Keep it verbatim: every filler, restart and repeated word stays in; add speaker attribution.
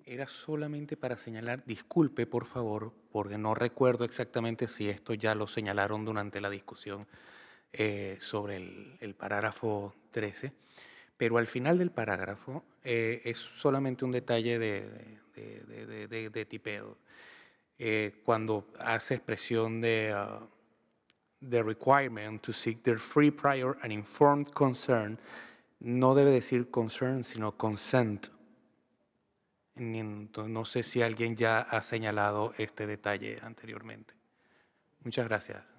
Speaker 1: Era solamente para señalar, disculpe por favor, porque no recuerdo exactamente si esto ya lo señalaron durante la discusión eh, sobre el, el parágrafo trece, pero al final del parágrafo eh, es solamente un detalle de, de- de- de- de- de tipeo. Eh, cuando hace expresión de uh, the requirement to seek their free, prior and informed concern, no debe decir concern, sino consent. Ni- entonces, no sé si alguien ya ha señalado este detalle anteriormente. Muchas gracias.